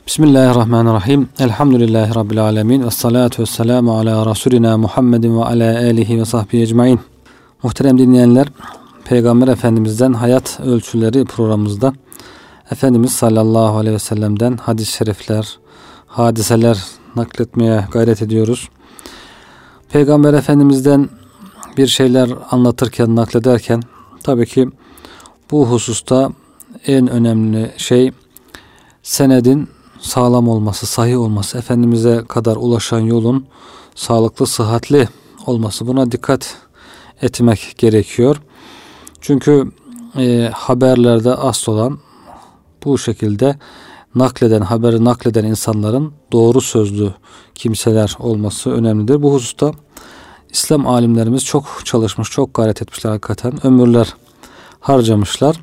Bismillahirrahmanirrahim. Elhamdülillahi Rabbil alemin. Vessalatu vesselamu ala Resulina Muhammedin ve ala alihi ve sahbihi ecmain. Muhterem dinleyenler, Peygamber Efendimiz'den Hayat Ölçüleri programımızda Efendimiz sallallahu aleyhi ve sellem'den hadis-i şerifler, hadiseler nakletmeye gayret ediyoruz. Peygamber Efendimiz'den bir şeyler anlatırken, naklederken tabii ki bu hususta en önemli şey senedin sağlam olması, sahih olması, Efendimiz'e kadar ulaşan yolun sağlıklı, sıhhatli olması. Buna dikkat etmek gerekiyor. Çünkü haberlerde asıl olan bu şekilde haberi nakleden insanların doğru sözlü kimseler olması önemlidir. Bu hususta İslam alimlerimiz çok çalışmış, çok gayret etmişler hakikaten. Ömürler harcamışlar.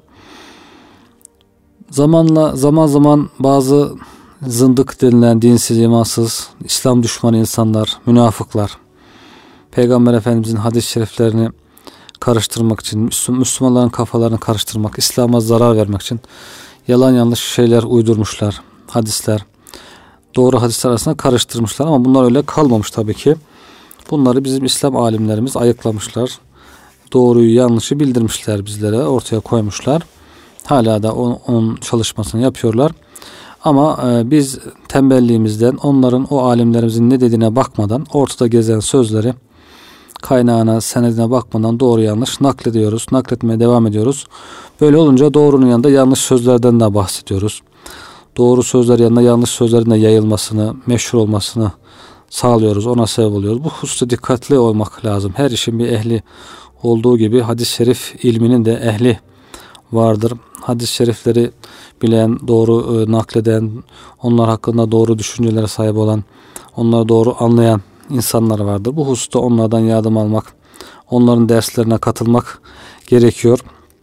Zaman zaman bazı zındık denilen dinsiz, imansız, İslam düşmanı insanlar, münafıklar, Peygamber Efendimizin hadis-i şeriflerini karıştırmak için, Müslümanların kafalarını karıştırmak, İslam'a zarar vermek için yalan yanlış şeyler uydurmuşlar, hadisler, doğru hadisler arasında karıştırmışlar ama bunlar öyle kalmamış tabii ki. Bunları bizim İslam alimlerimiz ayıklamışlar, doğruyu yanlışı bildirmişler bizlere, ortaya koymuşlar. Hala da onun çalışmasını yapıyorlar. Ama biz tembelliğimizden onların, o alimlerimizin ne dediğine bakmadan, ortada gezen sözleri kaynağına, senedine bakmadan doğru yanlış naklediyoruz. Nakletmeye devam ediyoruz. Böyle olunca doğrunun yanında yanlış sözlerden de bahsediyoruz. Doğru sözler yanında yanlış sözlerin de yayılmasını, meşhur olmasını sağlıyoruz. Ona sebep oluyoruz. Bu hususta dikkatli olmak lazım. Her işin bir ehli olduğu gibi hadis-i şerif ilminin de ehli vardır. Hadis-i şerifleri bilen, doğru nakleden, onlar hakkında doğru düşüncelere sahip olan, onları doğru anlayan insanlar vardır. Bu hususta onlardan yardım almak, onların derslerine katılmak gerekiyor.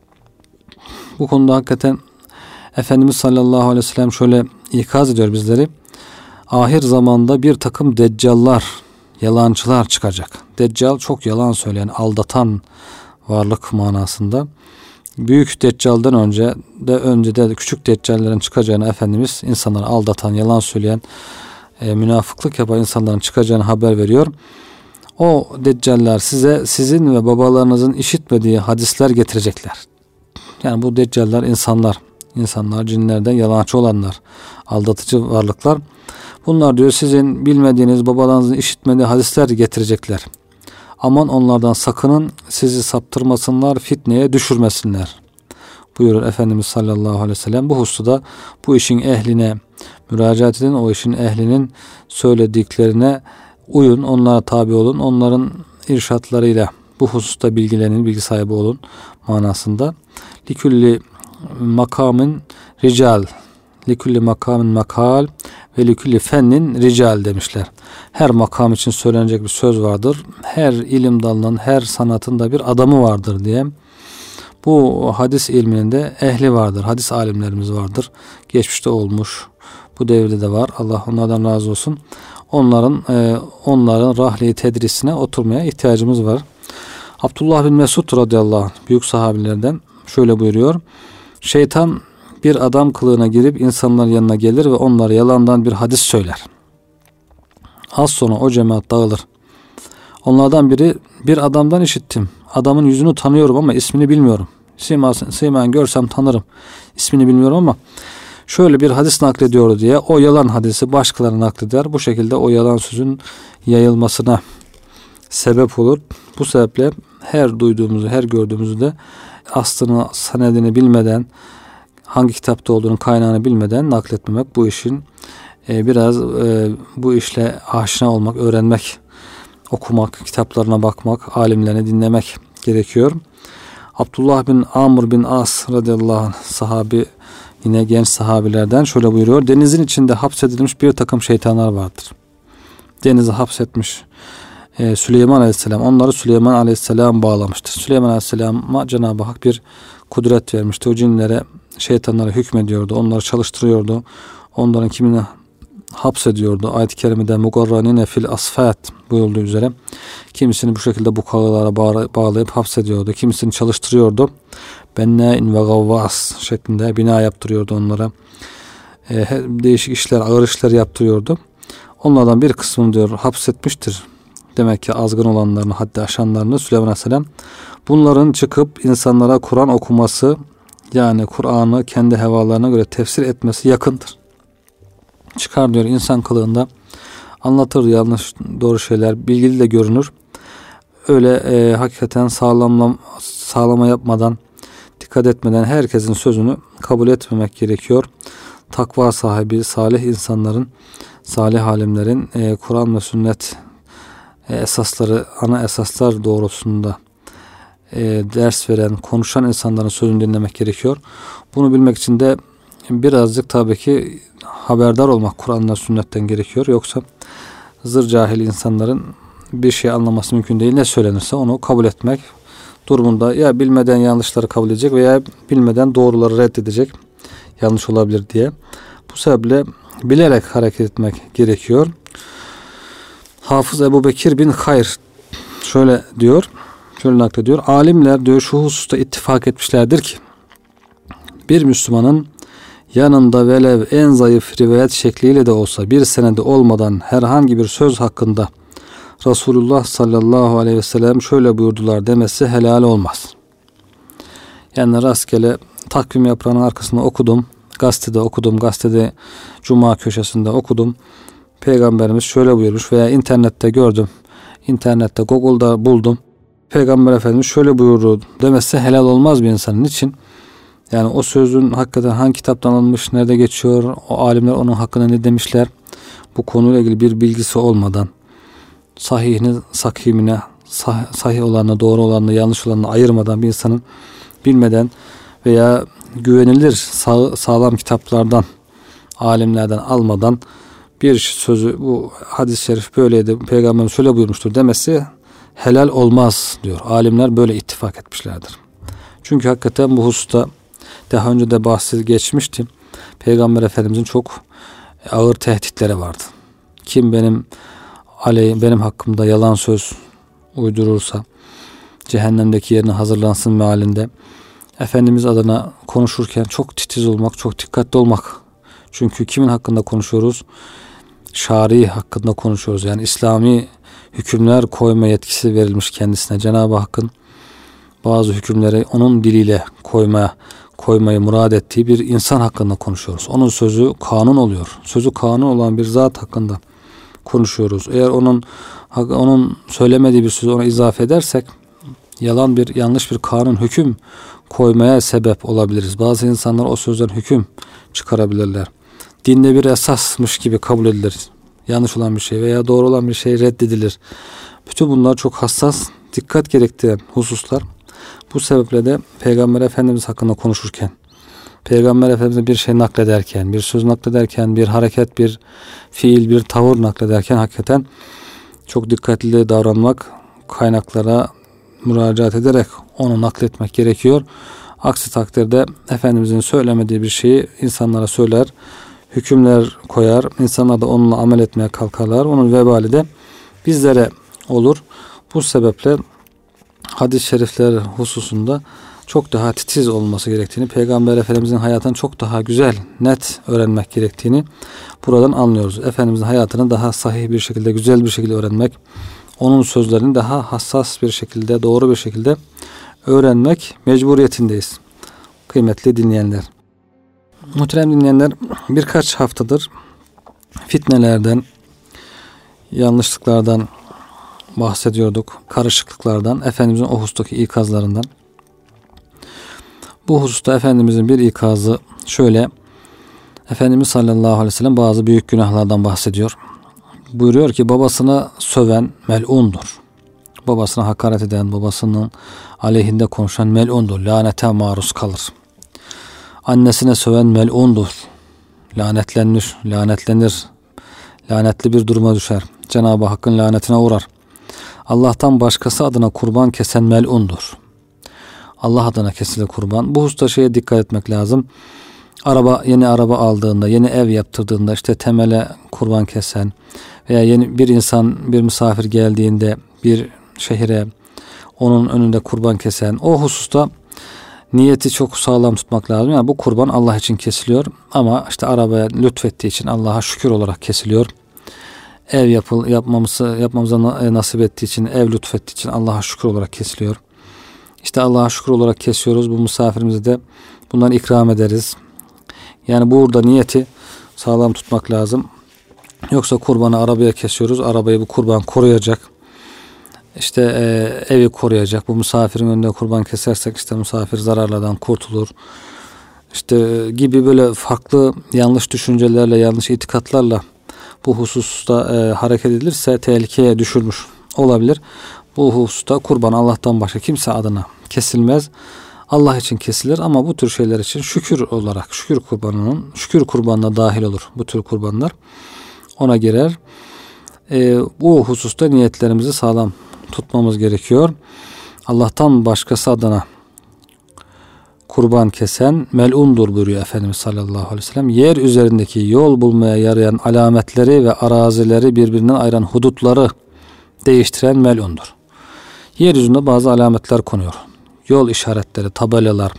Bu konuda hakikaten Efendimiz sallallahu aleyhi ve sellem şöyle ikaz ediyor bizleri. Ahir zamanda bir takım deccallar, yalancılar çıkacak. Deccal çok yalan söyleyen, aldatan varlık manasında. Büyük deccaldan önce de küçük deccallerin çıkacağını Efendimiz insanları aldatan, yalan söyleyen, münafıklık yapan insanların çıkacağını haber veriyor. O deccaller size sizin ve babalarınızın işitmediği hadisler getirecekler. Yani bu deccaller insanlar cinlerden yalancı olanlar, aldatıcı varlıklar. Bunlar diyor sizin bilmediğiniz, babalarınızın işitmediği hadisler getirecekler. Aman onlardan sakının, sizi saptırmasınlar, fitneye düşürmesinler buyurur Efendimiz sallallahu aleyhi ve sellem. Bu hususta bu işin ehline müracaat edin, o işin ehlinin söylediklerine uyun, onlara tabi olun, onların irşatlarıyla bu hususta bilgilenin, bilgi sahibi olun manasında. Likulli makamin rical, likulli makamin makal ve likulli fennin rical demişler. Her makam için söylenecek bir söz vardır. Her ilim dalının, her sanatın da bir adamı vardır diye. Bu hadis ilminin de ehli vardır. Hadis alimlerimiz vardır. Geçmişte olmuş. Bu devirde de var. Allah onlardan razı olsun. Onların rahli tedrisine oturmaya ihtiyacımız var. Abdullah bin Mesud radıyallahu anh, büyük sahabilerden şöyle buyuruyor. Şeytan bir adam kılığına girip insanların yanına gelir ve onlara yalandan bir hadis söyler. Az sonra o cemaat dağılır. Onlardan biri, bir adamdan işittim. Adamın yüzünü tanıyorum ama ismini bilmiyorum. Siman görsem tanırım. İsmini bilmiyorum ama şöyle bir hadis naklediyordu diye o yalan hadisi başkalarına nakleder. Bu şekilde o yalan sözün yayılmasına sebep olur. Bu sebeple her duyduğumuzu, her gördüğümüzü de aslını, senedini bilmeden, hangi kitapta olduğunu, kaynağını bilmeden nakletmemek, bu işin biraz bu işle aşina olmak, öğrenmek, okumak, kitaplarına bakmak, alimlerini dinlemek gerekiyor. Abdullah bin Amr bin As radıyallahu anh sahabi, yine genç sahabilerden şöyle buyuruyor. Denizin içinde hapsedilmiş bir takım şeytanlar vardır. Denizi hapsetmiş Süleyman Aleyhisselam. Onları Süleyman Aleyhisselam bağlamıştır. Süleyman Aleyhisselam'a Cenab-ı Hak bir kudret vermişti. O cinlere, şeytanlara hükmediyordu. Onları çalıştırıyordu. Onların kimini hapsediyordu. Ayet-i kerimede mugarranine fil asfat buyurduğu üzere kimisini bu şekilde bukalara bağlayıp hapsediyordu. Kimisini çalıştırıyordu. Bennâin ve gavvas şeklinde bina yaptırıyordu onlara. değişik işler, ağır işler yaptırıyordu. Onlardan bir kısmını diyor hapsetmiştir. Demek ki azgın olanlarını, haddi aşanlarını Süleyman Aleyhisselam. Bunların çıkıp insanlara Kur'an okuması, yani Kur'an'ı kendi hevalarına göre tefsir etmesi yakındır. Çıkar diyor insan kılığında anlatır yanlış doğru şeyler, bilgili de görünür. Öyle hakikaten sağlama yapmadan, dikkat etmeden herkesin sözünü kabul etmemek gerekiyor. Takva sahibi, salih insanların, salih alimlerin Kur'an ve sünnet esasları, ana esaslar doğrultusunda ders veren, konuşan insanların sözünü dinlemek gerekiyor. Bunu bilmek için de birazcık tabii ki haberdar olmak Kur'an'dan, sünnetten gerekiyor. Yoksa zır cahil insanların bir şey anlaması mümkün değil. Ne söylenirse onu kabul etmek durumunda, ya bilmeden yanlışları kabul edecek veya bilmeden doğruları reddedecek, yanlış olabilir diye. Bu sebeple bilerek hareket etmek gerekiyor. Hafız Ebu Bekir bin Hayr şöyle diyor, şöyle naklediyor. Alimler diyor şu hususta ittifak etmişlerdir ki bir Müslümanın yanında velev en zayıf rivayet şekliyle de olsa bir senede olmadan herhangi bir söz hakkında Resulullah sallallahu aleyhi ve sellem şöyle buyurdular demesi helal olmaz. Yani rastgele takvim yaprağının arkasında okudum, gazetede Cuma köşesinde okudum. Peygamberimiz şöyle buyurmuş veya internette gördüm, internette Google'da buldum. Peygamber Efendimiz şöyle buyurdu demesi helal olmaz bir insanın için. Yani o sözün hakikaten hangi kitaptan alınmış, nerede geçiyor, o alimler onun hakkında ne demişler, bu konuyla ilgili bir bilgisi olmadan, sahihini, sakimine, sahih olanla, doğru olanla, yanlış olanla ayırmadan bir insanın bilmeden veya güvenilir sağlam kitaplardan, alimlerden almadan bir sözü, bu hadis-i şerif böyleydi, Peygamberimiz şöyle buyurmuştur demesi helal olmaz diyor. Alimler böyle ittifak etmişlerdir. Çünkü hakikaten bu hususta daha önce de bahsi geçmişti. Peygamber Efendimizin çok ağır tehditleri vardı. Kim benim hakkımda yalan söz uydurursa cehennemdeki yerine hazırlansın mealinde. Efendimiz adına konuşurken çok titiz olmak, çok dikkatli olmak. Çünkü kimin hakkında konuşuyoruz? Şari hakkında konuşuyoruz. Yani İslami hükümler koyma yetkisi verilmiş kendisine. Cenab-ı Hakk'ın bazı hükümleri onun diliyle koymayı murad ettiği bir insan hakkında konuşuyoruz. Onun sözü kanun oluyor. Sözü kanun olan bir zat hakkında konuşuyoruz. Eğer onun söylemediği bir sözü ona izafe edersek yanlış bir kanun, hüküm koymaya sebep olabiliriz. Bazı insanlar o sözden hüküm çıkarabilirler. Dinde bir esasmış gibi kabul edilir. Yanlış olan bir şey veya doğru olan bir şey reddedilir. Bütün bunlar çok hassas, dikkat gerektiren hususlar. Bu sebeple de Peygamber Efendimiz hakkında konuşurken, Peygamber Efendimiz'e bir şey naklederken, bir söz naklederken, bir hareket, bir fiil, bir tavır naklederken hakikaten çok dikkatli davranmak, kaynaklara müracaat ederek onu nakletmek gerekiyor. Aksi takdirde Efendimiz'in söylemediği bir şeyi insanlara söyler, hükümler koyar, insanlar da onunla amel etmeye kalkarlar. Onun vebali de bizlere olur. Bu sebeple hadis-i şerifler hususunda çok daha titiz olması gerektiğini, Peygamber Efendimizin hayatını çok daha güzel, net öğrenmek gerektiğini buradan anlıyoruz. Efendimizin hayatını daha sahih bir şekilde, güzel bir şekilde öğrenmek, onun sözlerini daha hassas bir şekilde, doğru bir şekilde öğrenmek mecburiyetindeyiz. Kıymetli dinleyenler. Muhterem dinleyenler, birkaç haftadır fitnelerden, yanlışlıklardan bahsediyorduk, karışıklıklardan, Efendimizin o hustaki ikazlarından. Bu hususta Efendimizin bir ikazı şöyle: Efendimiz sallallahu aleyhi ve sellem bazı büyük günahlardan bahsediyor. Buyuruyor ki babasına söven mel'undur. Babasına hakaret eden, babasının aleyhinde konuşan mel'undur. Lanete maruz kalır. Annesine söven mel'undur. Lanetlenir. Lanetli bir duruma düşer. Cenab-ı Hakk'ın lanetine uğrar. Allah'tan başkası adına kurban kesen mel'undur. Allah adına kesilir kurban. Bu hususta şeye dikkat etmek lazım. Yeni araba aldığında, yeni ev yaptırdığında işte temele kurban kesen veya yeni bir misafir geldiğinde bir şehire onun önünde kurban kesen, o hususta niyeti çok sağlam tutmak lazım. Yani bu kurban Allah için kesiliyor ama işte arabaya lütfettiği için Allah'a şükür olarak kesiliyor. Ev yapmamıza nasip ettiği için, ev lütfettiği için Allah'a şükür olarak kesiliyor. İşte Allah'a şükür olarak kesiyoruz. Bu misafirimize de bundan ikram ederiz. Yani burada niyeti sağlam tutmak lazım. Yoksa kurbanı arabaya kesiyoruz. Arabayı bu kurban koruyacak. İşte evi koruyacak. Bu misafirin önünde kurban kesersek işte misafir zararlardan kurtulur. İşte gibi böyle farklı yanlış düşüncelerle, yanlış itikatlarla bu hususta hareket edilirse tehlikeye düşürmüş olabilir. Bu hususta kurban Allah'tan başka kimse adına kesilmez. Allah için kesilir ama bu tür şeyler için şükür olarak şükür kurbanına dahil olur bu tür kurbanlar. Ona girer. Bu hususta niyetlerimizi sağlam tutmamız gerekiyor. Allah'tan başkası adına kurban kesen mel'undur buyuruyor Efendimiz sallallahu aleyhi ve sellem. Yer üzerindeki yol bulmaya yarayan alametleri ve arazileri birbirinden ayıran hudutları değiştiren mel'undur. Yeryüzünde bazı alametler konuyor. Yol işaretleri, tabelalar,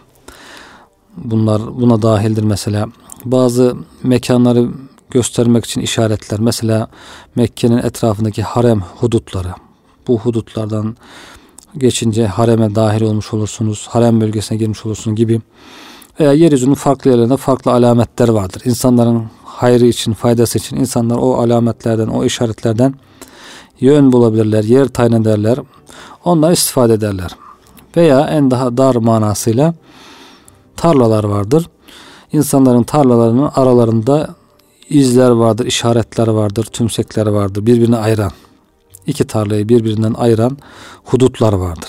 bunlar buna dahildir mesela. Bazı mekanları göstermek için işaretler. Mesela Mekke'nin etrafındaki harem hudutları. Bu hudutlardan geçince hareme dahil olmuş olursunuz. Harem bölgesine girmiş olursunuz gibi. Veya yeryüzünün farklı yerlerinde farklı alametler vardır. İnsanların hayrı için, faydası için insanlar o alametlerden, o işaretlerden yön bulabilirler, yer tayin ederler. Ondan istifade ederler. Veya en daha dar manasıyla tarlalar vardır. İnsanların tarlalarının aralarında izler vardır, işaretler vardır, tümsekler vardır. Birbirini ayıran, iki tarlayı birbirinden ayıran hudutlar vardır.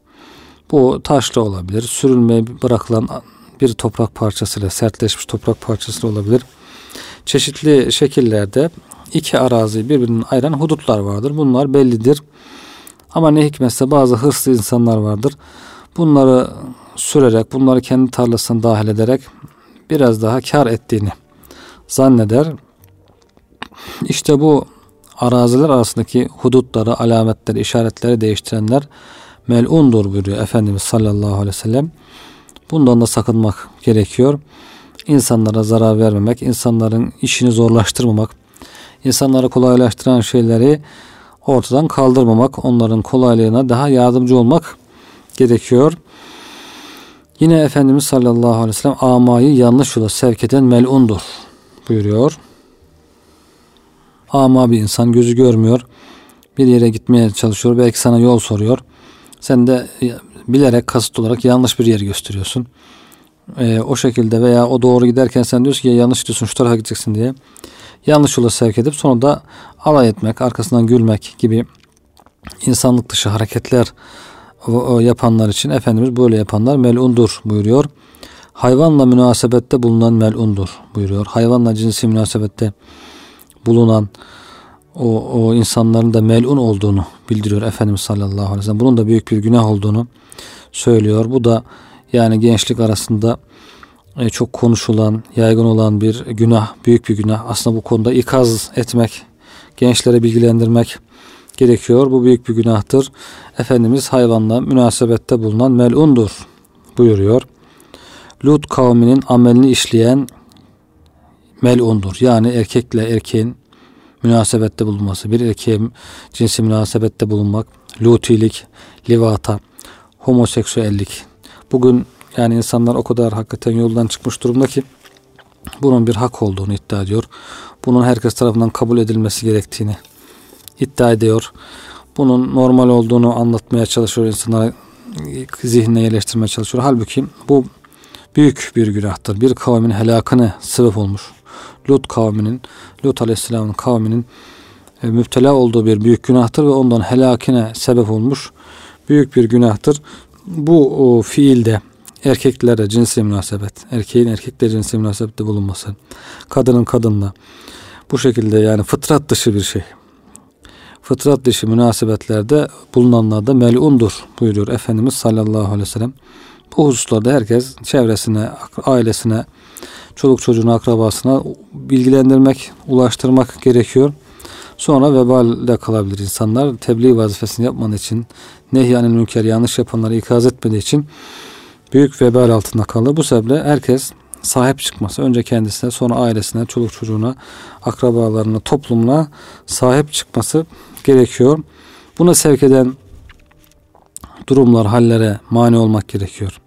Bu taşlı olabilir, sürülmeye bırakılan bir toprak parçasıyla, sertleşmiş toprak parçası olabilir. Çeşitli şekillerde iki araziyi birbirinden ayıran hudutlar vardır. Bunlar bellidir. Ama ne hikmetse bazı hırslı insanlar vardır. Bunları sürerek, bunları kendi tarlasına dahil ederek biraz daha kar ettiğini zanneder. İşte bu araziler arasındaki hudutları, alametleri, işaretleri değiştirenler mel'undur buyuruyor Efendimiz sallallahu aleyhi ve sellem. Bundan da sakınmak gerekiyor. İnsanlara zarar vermemek, insanların işini zorlaştırmamak, insanlara kolaylaştıran şeyleri ortadan kaldırmamak, onların kolaylığına daha yardımcı olmak gerekiyor. Yine Efendimiz sallallahu aleyhi ve sellem amayı yanlış yola sevk eden mel'undur buyuruyor. Ama bir insan, gözü görmüyor, bir yere gitmeye çalışıyor, belki sana yol soruyor. Sen de bilerek, kasıt olarak yanlış bir yeri gösteriyorsun. O şekilde veya o doğru giderken sen diyorsun ki yanlış gidiyorsun, şu tarafa gideceksin diye yanlış yola sevk edip sonra da alay etmek, arkasından gülmek gibi insanlık dışı hareketler yapanlar için Efendimiz böyle yapanlar mel'undur buyuruyor. Hayvanla münasebette bulunan mel'undur buyuruyor. Hayvanla cinsi münasebette bulunan o insanların da mel'un olduğunu bildiriyor Efendimiz sallallahu aleyhi ve sellem. Bunun da büyük bir günah olduğunu söylüyor. Bu da yani gençlik arasında çok konuşulan, yaygın olan bir günah, büyük bir günah. Aslında bu konuda ikaz etmek, gençlere bilgilendirmek gerekiyor. Bu büyük bir günahtır. Efendimiz hayvanla münasebette bulunan mel'undur buyuruyor. Lut kavminin amelini işleyen mel'undur. Yani erkekle erkeğin münasebette bulunması, bir erkeğe cinsi münasebette bulunmak, lutilik, livata, homoseksüellik. Bugün yani insanlar o kadar hakikaten yoldan çıkmış durumda ki bunun bir hak olduğunu iddia ediyor. Bunun herkes tarafından kabul edilmesi gerektiğini iddia ediyor. Bunun normal olduğunu anlatmaya çalışıyor, insanlara zihnine yerleştirmeye çalışıyor. Halbuki bu büyük bir günahtır. Bir kavmin helakına sebep olmuş. Lut Aleyhisselam'ın kavminin müptela olduğu bir büyük günahtır ve ondan helakine sebep olmuş büyük bir günahtır. Bu fiilde erkeklere cinsi münasebet, erkeğin erkekle cinsi münasebette bulunması, kadının kadınla bu şekilde yani fıtrat dışı bir şey. Fıtrat dışı münasebetlerde bulunanlar da mel'undur buyuruyor Efendimiz sallallahu aleyhi ve sellem. Bu hususlarda herkes çevresine, ailesine, çoluk çocuğuna, akrabasına bilgilendirmek, ulaştırmak gerekiyor. Sonra vebalde kalabilir insanlar. Tebliğ vazifesini yapmadığı için, nehyanil münker, yanlış yapanları ikaz etmediği için büyük vebal altında kalır. Bu sebeple herkes sahip çıkması, önce kendisine, sonra ailesine, çoluk çocuğuna, akrabalarına, toplumuna sahip çıkması gerekiyor. Buna sevk eden durumlar, hallere mani olmak gerekiyor.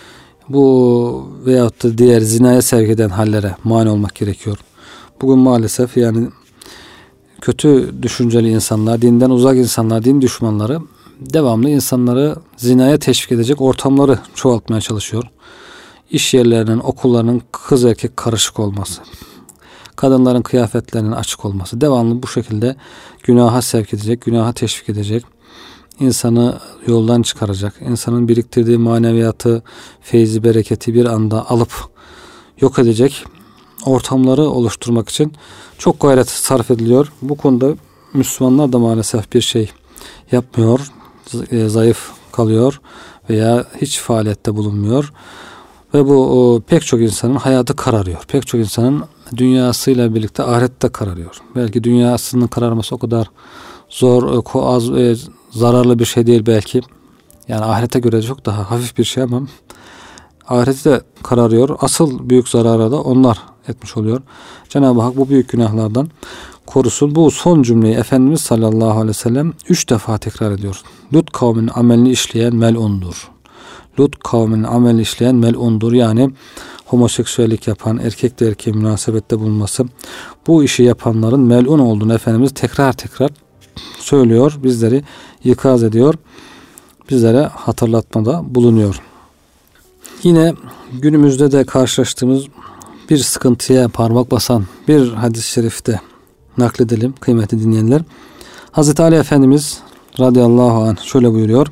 Bu veyahut da diğer zinaya sevk eden hallere mani olmak gerekiyor. Bugün maalesef yani kötü düşünceli insanlar, dinden uzak insanlar, din düşmanları devamlı insanları zinaya teşvik edecek ortamları çoğaltmaya çalışıyor. İş yerlerinin, okullarının kız erkek karışık olması, kadınların kıyafetlerinin açık olması, devamlı bu şekilde günaha sevk edecek, günaha teşvik edecek, insanı yoldan çıkaracak, insanın biriktirdiği maneviyatı, feyzi, bereketi bir anda alıp yok edecek ortamları oluşturmak için çok gayret sarf ediliyor. Bu konuda Müslümanlar da maalesef bir şey yapmıyor, zayıf kalıyor veya hiç faaliyette bulunmuyor. Ve bu pek çok insanın hayatı kararıyor. Pek çok insanın dünyasıyla birlikte ahirette kararıyor. Belki dünyasının kararması o kadar zor, zararlı bir şey değil belki. Yani ahirete göre çok daha hafif bir şey ama ahirette de kararıyor. Asıl büyük zarara da onlar etmiş oluyor. Cenab-ı Hak bu büyük günahlardan korusun. Bu son cümleyi Efendimiz sallallahu aleyhi ve sellem 3 defa tekrar ediyor. Lut kavminin amelini işleyen melundur. Lut kavminin amelini işleyen melundur. Yani homoseksüellik yapan, erkekle erkeğe münasebette bulunması, bu işi yapanların melun olduğunu Efendimiz tekrar tekrar söylüyor. Bizleri ikaz ediyor. Bizlere hatırlatmada bulunuyor. Yine günümüzde de karşılaştığımız bir sıkıntıya parmak basan bir hadis-i şerifte nakledelim kıymetli dinleyenler. Hazreti Ali Efendimiz radıyallahu anh şöyle buyuruyor.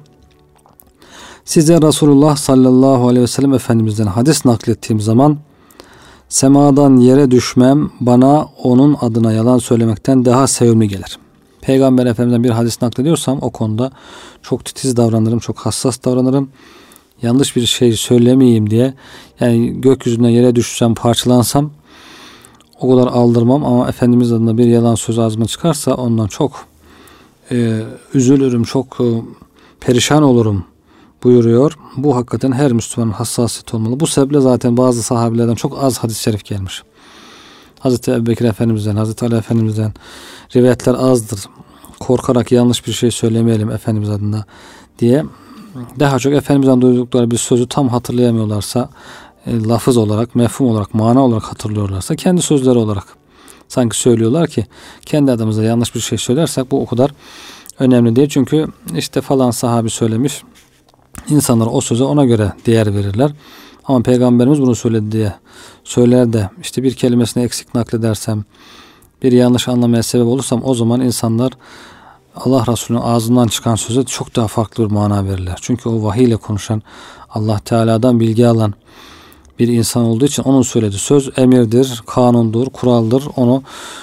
Size Resulullah sallallahu aleyhi ve sellem Efendimiz'den hadis naklettiğim zaman semadan yere düşmem bana onun adına yalan söylemekten daha sevimli gelir. Peygamber Efendimiz'den bir hadis naklediyorsam o konuda çok titiz davranırım, çok hassas davranırım. Yanlış bir şey söylemeyeyim diye, yani gökyüzünden yere düşsem, parçalansam o kadar aldırmam ama Efendimiz adına bir yalan söz ağzıma çıkarsa ondan çok üzülürüm, çok perişan olurum buyuruyor. Bu hakikaten her Müslümanın hassasiyeti olmalı. Bu sebeple zaten bazı sahabelerden çok az hadis-i şerif gelmiş. Hazreti Ebubekir Efendimiz'den, Hazreti Ali Efendimiz'den rivayetler azdır. Korkarak yanlış bir şey söylemeyelim Efendimiz adına diye. Daha çok Efendimiz'den duydukları bir sözü tam hatırlayamıyorlarsa, lafız olarak, mefhum olarak, mana olarak hatırlıyorlarsa kendi sözleri olarak sanki söylüyorlar ki kendi adımıza yanlış bir şey söylersek bu o kadar önemli değil. Çünkü işte falan sahabi söylemiş. İnsanlar o söze ona göre değer verirler. Ama Peygamberimiz bunu söyledi diye söyler de işte bir kelimesini eksik nakledersem, bir yanlış anlamaya sebep olursam o zaman insanlar Allah Resulü'nün ağzından çıkan söze çok daha farklı bir mana verirler. Çünkü o vahiy ile konuşan, Allah Teala'dan bilgi alan bir insan olduğu için onun söylediği söz emirdir, kanundur, kuraldır. Onu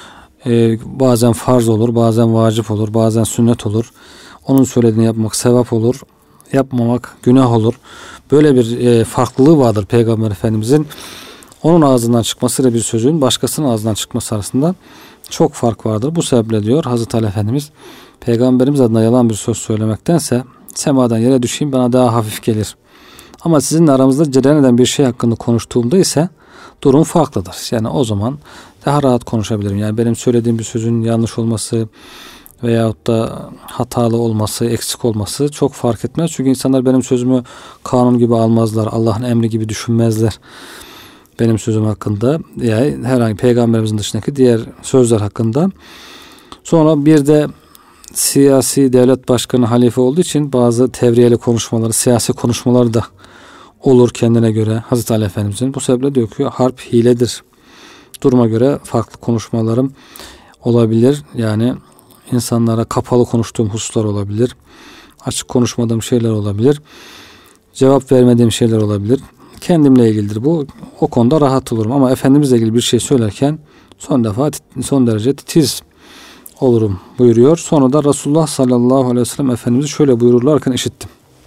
bazen farz olur, bazen vacip olur, bazen sünnet olur. Onun söylediğini yapmak sevap olur, yapmamak günah olur. Böyle bir farklılığı vardır Peygamber Efendimizin. Onun ağzından çıkmasıyla bir sözün başkasının ağzından çıkması arasında çok fark vardır. Bu sebeple diyor Hazreti Ali Efendimiz, Peygamberimiz adına yalan bir söz söylemektense semadan yere düşeyim bana daha hafif gelir. Ama sizinle aramızda cereyan eden bir şey hakkında konuştuğumda ise durum farklıdır. Yani o zaman daha rahat konuşabilirim. Yani benim söylediğim bir sözün yanlış olması veyahut da hatalı olması, eksik olması çok fark etmez. Çünkü insanlar benim sözümü kanun gibi almazlar. Allah'ın emri gibi düşünmezler. Benim sözüm hakkında, yani herhangi peygamberimizin dışındaki diğer sözler hakkında. Sonra bir de siyasi devlet başkanı halife olduğu için bazı tevriyeli konuşmaları, siyasi konuşmaları da olur kendine göre Hazreti Ali Efendimizin. Bu sebeple diyor ki harp hiledir. Duruma göre farklı konuşmalarım olabilir. Yani insanlara kapalı konuştuğum hususlar olabilir. Açık konuşmadığım şeyler olabilir. Cevap vermediğim şeyler olabilir. Kendimle ilgilidir bu. O konuda rahat olurum. Ama Efendimizle ilgili bir şey söylerken son derece titiz olurum buyuruyor. Sonra da Resulullah sallallahu aleyhi ve sellem Efendimiz şöyle buyururlarken işittim.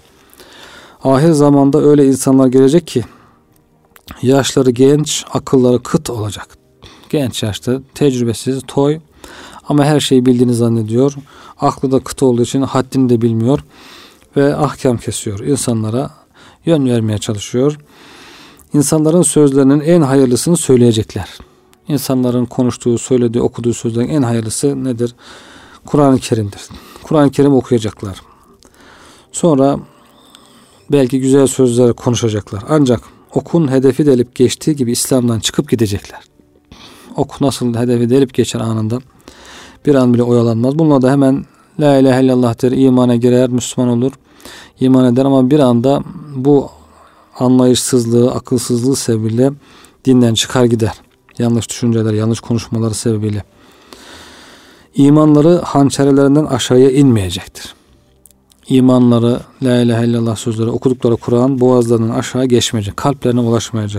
Ahir zamanda öyle insanlar gelecek ki yaşları genç, akılları kıt olacak. Genç yaşta, tecrübesiz, toy ama her şeyi bildiğini zannediyor. Aklı da kıt olduğu için haddini de bilmiyor ve ahkam kesiyor. İnsanlara yön vermeye çalışıyor. İnsanların sözlerinin en hayırlısını söyleyecekler. İnsanların konuştuğu, söylediği, okuduğu sözlerin en hayırlısı nedir? Kur'an-ı Kerim'dir. Kur'an-ı Kerim okuyacaklar. Sonra belki güzel sözler konuşacaklar. Ancak okun hedefi delip geçtiği gibi İslam'dan çıkıp gidecekler. Ok nasıl hedefi delip geçer anında bir an bile oyalanmaz. Bununla da hemen la ilahe illallah der, imana girer, Müslüman olur, iman eder ama bir anda bu anlayışsızlığı, akılsızlığı sebebiyle dinden çıkar gider. Yanlış düşünceler, yanlış konuşmaları sebebiyle. İmanları hançerlerinden aşağıya inmeyecektir. İmanları, la ilahe illallah sözleri, okudukları Kur'an boğazlarından aşağı geçmeyecek, kalplerine ulaşmayacak.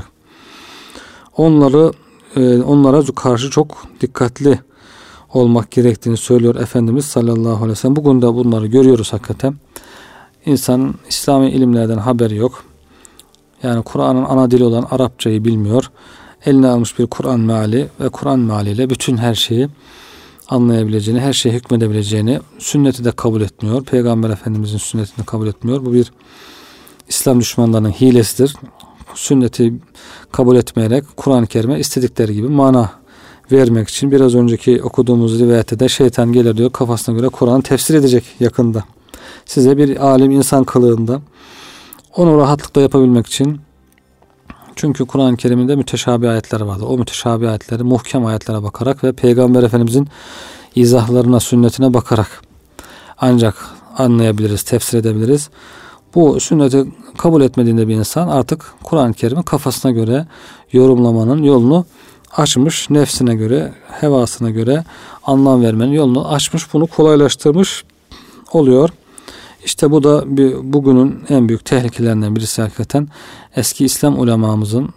Onlara karşı çok dikkatli olmak gerektiğini söylüyor Efendimiz sallallahu aleyhi ve sellem. Bugün de bunları görüyoruz hakikaten. İnsanın İslami ilimlerden haberi yok. Yani Kur'an'ın ana dili olan Arapçayı bilmiyor. Eline almış bir Kur'an meali ve Kur'an mealiyle bütün her şeyi anlayabileceğini, her şeye hükmedebileceğini, sünneti de kabul etmiyor. Peygamber Efendimizin sünnetini kabul etmiyor. Bu bir İslam düşmanlarının hilesidir. Sünneti kabul etmeyerek Kur'an-ı Kerim'e istedikleri gibi mana vermek için biraz önceki okuduğumuz rivayette de şeytan gelir diyor, kafasına göre Kur'an'ı tefsir edecek yakında. Size bir alim insan kılığında onu rahatlıkla yapabilmek için, çünkü Kur'an-ı Kerim'de müteşabih ayetler vardır. O müteşabih ayetleri muhkem ayetlere bakarak ve Peygamber Efendimizin izahlarına, sünnetine bakarak ancak anlayabiliriz, tefsir edebiliriz. Bu sünneti kabul etmediğinde bir insan artık Kur'an-ı Kerim'i kafasına göre yorumlamanın yolunu açmış, nefsine göre, hevasına göre anlam vermenin yolunu açmış, bunu kolaylaştırmış oluyor. İşte bu da bugünün en büyük tehlikelerinden birisi hakikaten. Eski İslam ulemamızın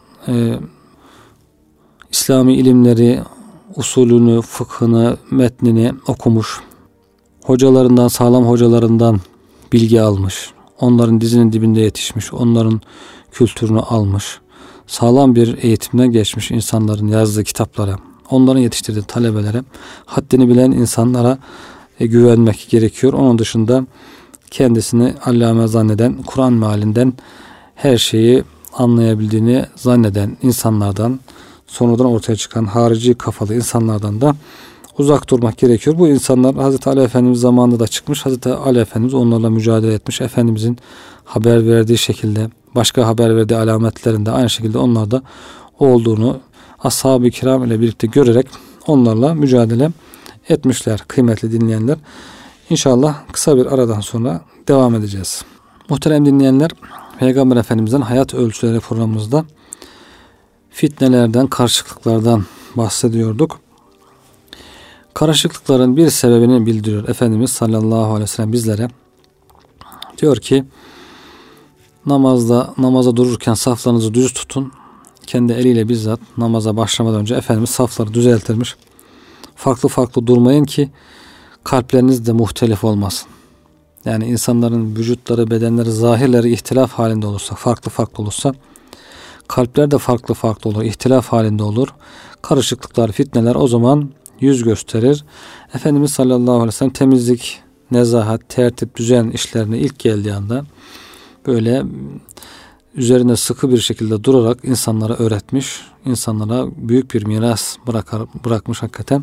İslami ilimleri, usulünü, fıkhını, metnini okumuş, hocalarından, sağlam hocalarından bilgi almış, onların dizinin dibinde yetişmiş, onların kültürünü almış, sağlam bir eğitimden geçmiş insanların yazdığı kitaplara, onların yetiştirdiği talebelere, haddini bilen insanlara güvenmek gerekiyor. Onun dışında kendisini allame zanneden, Kur'an mealinden her şeyi anlayabildiğini zanneden insanlardan, sonradan ortaya çıkan harici kafalı insanlardan da uzak durmak gerekiyor. Bu insanlar Hazreti Ali Efendimiz zamanında da çıkmış. Hazreti Ali Efendimiz onlarla mücadele etmiş. Efendimizin haber verdiği şekilde, başka haber verdiği alametlerinde aynı şekilde onlarda olduğunu ashab-ı kiram ile birlikte görerek onlarla mücadele etmişler kıymetli dinleyenler. İnşallah kısa bir aradan sonra devam edeceğiz. Muhterem dinleyenler, Peygamber Efendimiz'den hayat ölçüleri programımızda fitnelerden, karışıklıklardan bahsediyorduk. Karışıklıkların bir sebebini bildiriyor Efendimiz sallallahu aleyhi ve sellem bizlere. Diyor ki, namaza dururken saflarınızı düz tutun. Kendi eliyle bizzat namaza başlamadan önce Efendimiz safları düzeltirmiş. Farklı farklı durmayın ki kalpleriniz de muhtelif olmasın. Yani insanların vücutları, bedenleri, zahirleri ihtilaf halinde olursa, farklı farklı olursa, kalpler de farklı farklı olur, ihtilaf halinde olur. Karışıklıklar, fitneler o zaman yüz gösterir. Efendimiz sallallahu aleyhi ve sellem temizlik, nezahat, tertip, düzen işlerine ilk geldiği anda böyle üzerine sıkı bir şekilde durarak insanlara öğretmiş, insanlara büyük bir miras bırakmış hakikaten.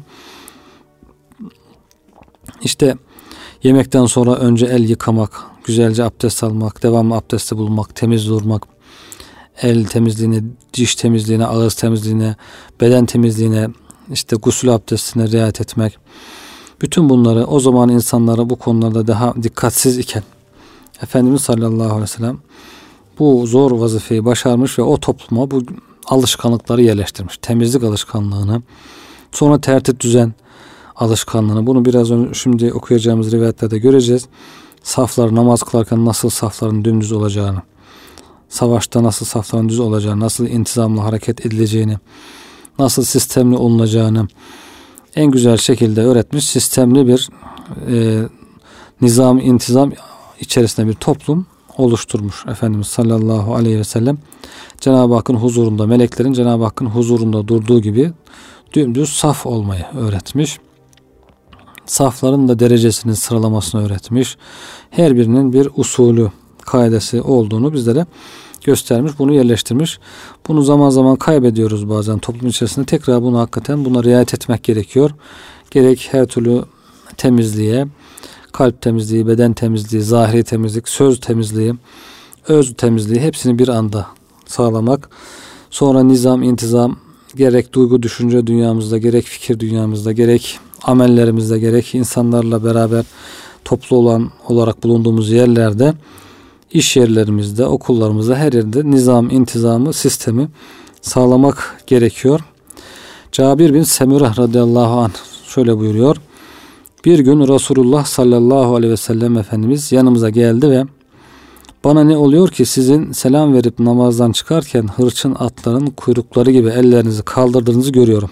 İşte yemekten sonra önce el yıkamak, güzelce abdest almak, devamlı abdesti bulmak, temiz durmak, el temizliğine, diş temizliğine, ağız temizliğine, beden temizliğine, işte gusül abdestine riayet etmek. Bütün bunları o zaman insanlara bu konularda daha dikkatsiz iken Efendimiz sallallahu aleyhi ve sellem bu zor vazifeyi başarmış ve o topluma bu alışkanlıkları yerleştirmiş. Temizlik alışkanlığını, sonra tertip düzen alışkanlığını, bunu biraz önce şimdi okuyacağımız rivayetlerde göreceğiz. Saflar, namaz kılarken nasıl safların dümdüz olacağını, savaşta nasıl safların düz olacağını, nasıl intizamlı hareket edileceğini, nasıl sistemli olunacağını en güzel şekilde öğretmiş. Sistemli bir nizam, intizam içerisinde bir toplum oluşturmuş Efendimiz sallallahu aleyhi ve sellem. Cenab-ı Hakk'ın huzurunda, meleklerin Cenab-ı Hakk'ın huzurunda durduğu gibi dümdüz saf olmayı öğretmiş. Safların da derecesinin sıralamasını öğretmiş. Her birinin bir usulü, kaidesi olduğunu bizlere göstermiş, bunu yerleştirmiş. Bunu zaman zaman kaybediyoruz bazen toplum içerisinde. Tekrar bunu hakikaten buna riayet etmek gerekiyor. Gerek her türlü temizliğe, kalp temizliği, beden temizliği, zahiri temizlik, söz temizliği, öz temizliği hepsini bir anda sağlamak. Sonra nizam, intizam, gerek duygu, düşünce dünyamızda, gerek fikir dünyamızda, gerek amellerimizde, gerek insanlarla beraber toplu olarak bulunduğumuz yerlerde, iş yerlerimizde, okullarımızda, her yerde nizam, intizamı, sistemi sağlamak gerekiyor. Cabir bin Semurah radıyallahu anh şöyle buyuruyor. Bir gün Resulullah sallallahu aleyhi ve sellem Efendimiz yanımıza geldi ve bana ne oluyor ki sizin selam verip namazdan çıkarken hırçın atların kuyrukları gibi ellerinizi kaldırdığınızı görüyorum.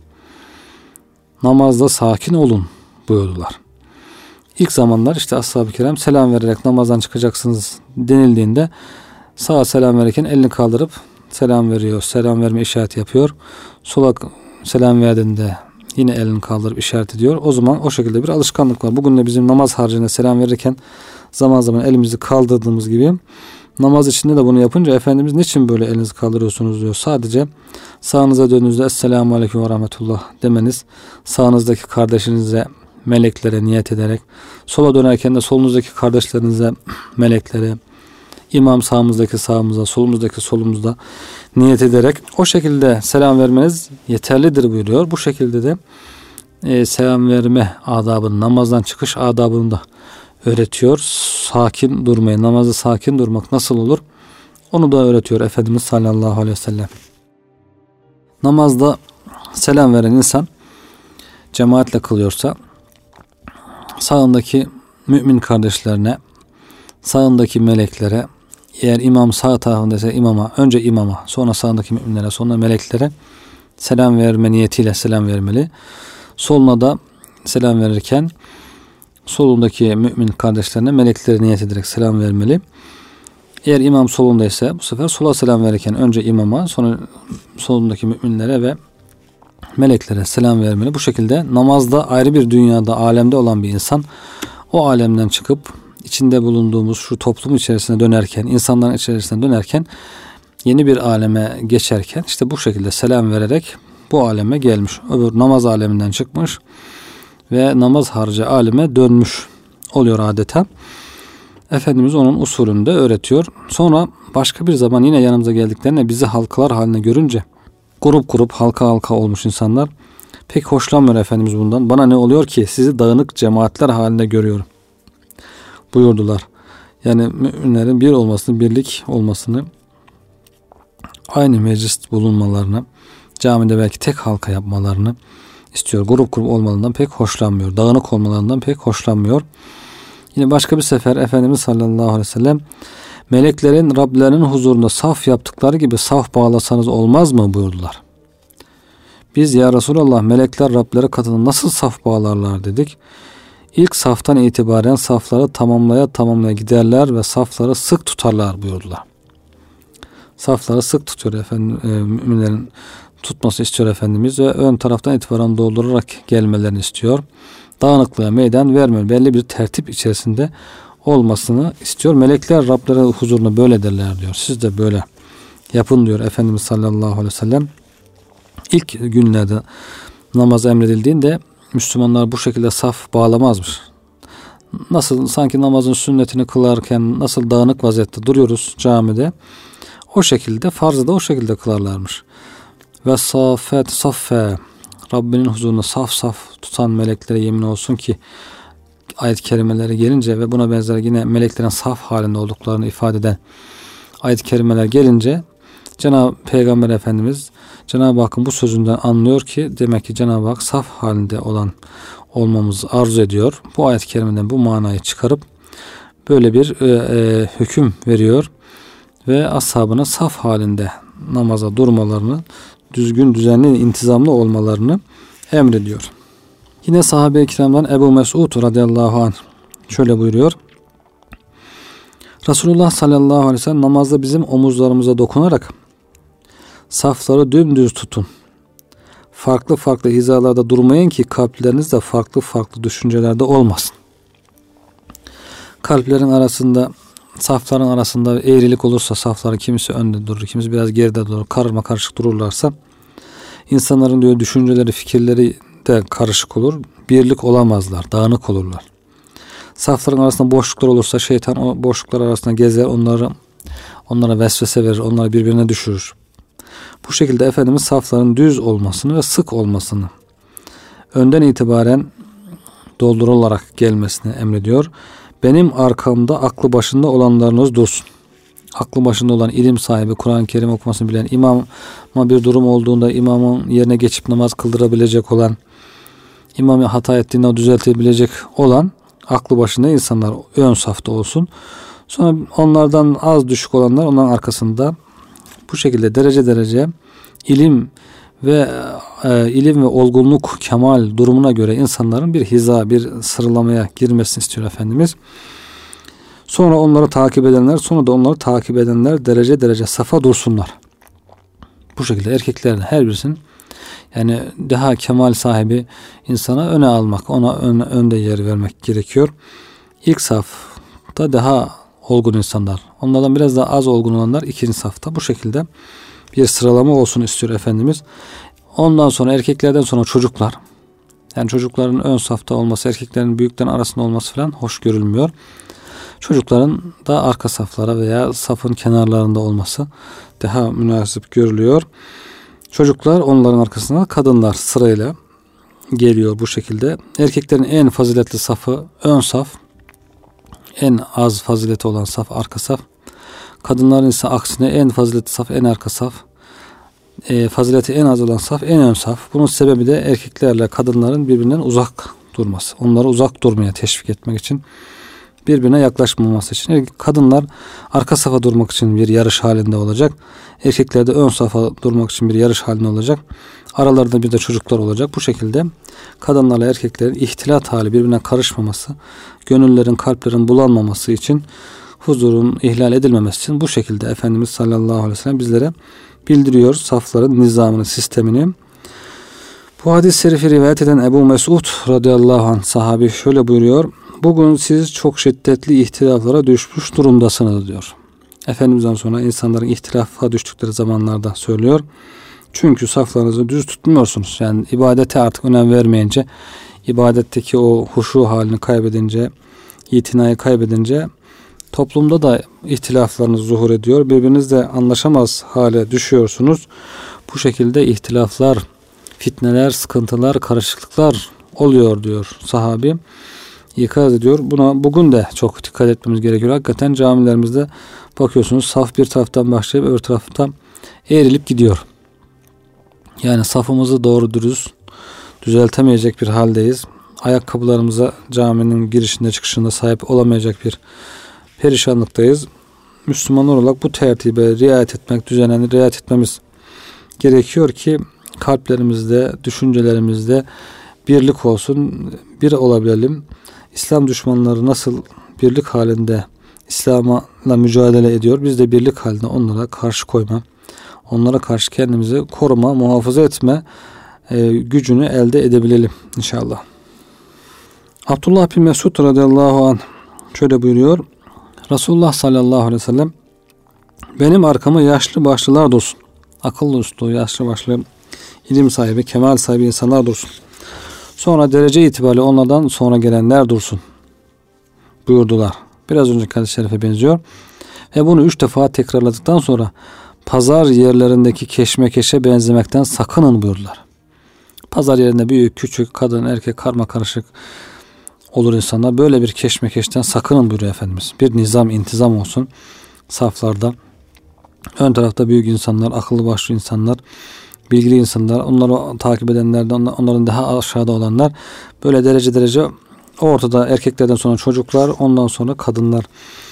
Namazda sakin olun buyurdular. İlk zamanlar işte ashab-ı kiram selam vererek namazdan çıkacaksınız denildiğinde sağa selam verirken elini kaldırıp selam veriyor, selam verme işareti yapıyor. Sola selam verdiğinde yine elini kaldırıp işaret ediyor. O zaman o şekilde bir alışkanlık var. Bugün de bizim namaz haricinde selam verirken zaman zaman elimizi kaldırdığımız gibi namaz içinde de bunu yapınca Efendimiz niçin böyle elinizi kaldırıyorsunuz diyor. Sadece sağınıza döndüğünüzde Esselamu Aleyküm ve Rahmetullah demeniz, sağınızdaki kardeşinize, meleklere niyet ederek, sola dönerken de solunuzdaki kardeşlerinize, meleklere, imam sağımızdaki sağımıza, solumuzdaki solumuzda niyet ederek o şekilde selam vermeniz yeterlidir buyuruyor. Bu şekilde de selam verme adabını, namazdan çıkış adabını da öğretiyor. Sakin durmayı, namazda sakin durmak nasıl olur? Onu da öğretiyor Efendimiz sallallahu aleyhi ve sellem. Namazda selam veren insan cemaatle kılıyorsa sağındaki mümin kardeşlerine, sağındaki meleklere, eğer imam sağ tarafındaysa imama, önce imama, sonra sağındaki müminlere, sonra meleklere selam verme niyetiyle selam vermeli. Soluna da selam verirken solundaki mümin kardeşlerine, meleklere niyet ederek selam vermeli. Eğer imam solundaysa bu sefer sola selam verirken önce imama, sonra solundaki müminlere ve meleklere selam vermeli. Bu şekilde namazda ayrı bir dünyada, alemde olan bir insan o alemden çıkıp içinde bulunduğumuz şu toplum içerisine dönerken, insanların içerisine dönerken, yeni bir aleme geçerken işte bu şekilde selam vererek bu aleme gelmiş. Öbür namaz aleminden çıkmış ve namaz harici aleme dönmüş oluyor adeta. Efendimiz onun usulünü de öğretiyor. Sonra başka bir zaman yine yanımıza geldiklerinde bizi halkalar haline görünce, grup grup, halka halka olmuş insanlar, pek hoşlanmıyor Efendimiz bundan. Bana ne oluyor ki sizi dağınık cemaatler halinde görüyorum buyurdular. Yani müminlerin bir olmasını, birlik olmasını, aynı meclis bulunmalarını, camide belki tek halka yapmalarını istiyor. Grup grup olmalarından pek hoşlanmıyor. Dağınık olmalarından pek hoşlanmıyor. Yine başka bir sefer Efendimiz sallallahu aleyhi ve sellem meleklerin Rablerinin huzurunda saf yaptıkları gibi saf bağlasanız olmaz mı buyurdular. Biz ya Resulallah melekler Rableri katında nasıl saf bağlarlar dedik. İlk saftan itibaren safları tamamlaya giderler ve safları sık tutarlar buyurdular. Safları sık tutuyor müminlerin tutması istiyor Efendimiz ve ön taraftan itibaren doldurarak gelmelerini istiyor. Dağınıklığa meydan vermiyor. Belli bir tertip içerisinde olmasını istiyor. Melekler Rableri huzuruna böyle derler diyor. Siz de böyle yapın diyor Efendimiz sallallahu aleyhi ve sellem. İlk günlerde namaz emredildiğinde Müslümanlar bu şekilde saf bağlamazmış. Nasıl sanki namazın sünnetini kılarken nasıl dağınık vaziyette duruyoruz camide, o şekilde farzı da o şekilde kılarlarmış. Ve safet saffe, Rabbinin huzurunda saf saf tutan meleklere yemin olsun ki ayet-i kerimeleri gelince ve buna benzer yine meleklerin saf halinde olduklarını ifade eden ayet-i kerimeler gelince Cenab-ı Peygamber Efendimiz Cenab-ı Hakk'ın bu sözünden anlıyor ki demek ki Cenab-ı Hak saf halinde olmamızı arzu ediyor. Bu ayet-i kerimeden bu manayı çıkarıp böyle bir hüküm veriyor ve ashabına saf halinde namaza durmalarını, düzgün, düzenli, intizamlı olmalarını emrediyor. Yine sahabe-i kiramdan Ebu Mesud radıyallahu anh şöyle buyuruyor. Resulullah sallallahu aleyhi ve sellem namazda bizim omuzlarımıza dokunarak safları dümdüz tutun. Farklı farklı hizalarda durmayın ki kalpleriniz de farklı farklı düşüncelerde olmasın. Kalplerin arasında safların arasında eğrilik olursa, safların kimisi önde durur, kimisi biraz geride durur, karma karışık dururlarsa, insanların diyor düşünceleri, fikirleri de karışık olur. Birlik olamazlar, dağınık olurlar. Safların arasında boşluklar olursa şeytan o boşluklar arasında gezer, onlara vesvese verir, onları birbirine düşürür. Bu şekilde Efendimiz safların düz olmasını ve sık olmasını, önden itibaren doldurularak gelmesini emrediyor. Benim arkamda aklı başında olanlarınız dursun. Aklı başında olan, ilim sahibi, Kur'an-ı Kerim okumasını bilen, imama bir durum olduğunda imamın yerine geçip namaz kıldırabilecek olan, imamı hata ettiğinde o düzeltebilecek olan aklı başında insanlar ön safta olsun. Sonra onlardan az düşük olanlar onların arkasında, bu şekilde derece derece ilim ve olgunluk, kemal durumuna göre insanların bir hiza, bir sıralamaya girmesini istiyor Efendimiz. Sonra onları takip edenler, sonra da onları takip edenler derece derece safa dursunlar. Bu şekilde erkeklerin her birisinin, yani daha kemal sahibi insana öne almak, ona önde yer vermek gerekiyor. İlk safta daha olgun insanlar, onlardan biraz daha az olgun olanlar ikinci safta. Bu şekilde bir sıralama olsun istiyor Efendimiz. Ondan sonra erkeklerden sonra çocuklar. Yani çocukların ön safta olması, erkeklerin büyüklerin arasında olması falan hoş görülmüyor. Çocukların da arka saflara veya safın kenarlarında olması daha münasip görülüyor. Çocuklar, onların arkasında kadınlar sırayla geliyor bu şekilde. Erkeklerin en faziletli safı ön saf, en az fazileti olan saf arka saf. Kadınların ise aksine en faziletli saf en arka saf. Fazileti en az olan saf en ön saf. Bunun sebebi de erkeklerle kadınların birbirinden uzak durması. Onları uzak durmaya teşvik etmek için, birbirine yaklaşmaması için. Kadınlar arka safa durmak için bir yarış halinde olacak. Erkekler de ön safa durmak için bir yarış halinde olacak. Aralarında bir de çocuklar olacak. Bu şekilde kadınlarla erkeklerin ihtilat hali, birbirine karışmaması, gönüllerin, kalplerin bulanmaması için, huzurun ihlal edilmemesi için bu şekilde Efendimiz sallallahu aleyhi ve sellem bizlere bildiriyor safların nizamını, sistemini. Bu hadis-i şerifi rivayet eden Ebu Mesud radıyallahu anh sahabi şöyle buyuruyor: bugün siz çok şiddetli ihtilaflara düşmüş durumdasınız diyor. Efendimiz'den sonra insanların ihtilafa düştükleri zamanlarda söylüyor. Çünkü saflarınızı düz tutmuyorsunuz. Yani ibadete artık önem vermeyince, ibadetteki o huşu halini kaybedince, itinayı kaybedince toplumda da ihtilaflarınız zuhur ediyor. Birbirinizle anlaşamaz hale düşüyorsunuz. Bu şekilde ihtilaflar, fitneler, sıkıntılar, karışıklıklar oluyor diyor sahabi. İkaz ediyor. Buna bugün de çok dikkat etmemiz gerekiyor. Hakikaten camilerimizde bakıyorsunuz saf bir taraftan başlayıp öbür taraftan eğrilip gidiyor. Yani safımızı doğru dürüst düzeltemeyecek bir haldeyiz. Ayakkabılarımıza caminin girişinde çıkışında sahip olamayacak bir perişanlıktayız. Müslümanlar olarak bu tertibe riayet etmek, düzenine riayet etmemiz gerekiyor ki kalplerimizde, düşüncelerimizde birlik olsun, bir olabilelim. İslam düşmanları nasıl birlik halinde İslam'la mücadele ediyor, biz de birlik halinde onlara karşı koyma, onlara karşı kendimizi koruma, muhafaza etme gücünü elde edebilelim inşallah. Abdullah bin Mesud radıyallahu anh şöyle buyuruyor: Resulullah sallallahu aleyhi ve sellem benim arkama yaşlı başlılar dursun. Akıllı uslu, yaşlı başlı, ilim sahibi, kemal sahibi insanlar dursun. Sonra derece itibariyle onlardan sonra gelenler dursun buyurdular. Biraz önceki hadis-i şerife benziyor. Ve bunu 3 defa tekrarladıktan sonra pazar yerlerindeki keşmekeşe benzemekten sakının buyurdular. Pazar yerinde büyük, küçük, kadın, erkek, karma karışık olur insanlar. Böyle bir keşmekeşten sakının buyuruyor Efendimiz. Bir nizam, intizam olsun saflarda. Ön tarafta büyük insanlar, akıllı başlı insanlar, bilgili insanlar, onları takip edenlerden, onların daha aşağıda olanlar, böyle derece derece ortada erkeklerden sonra çocuklar, ondan sonra kadınlar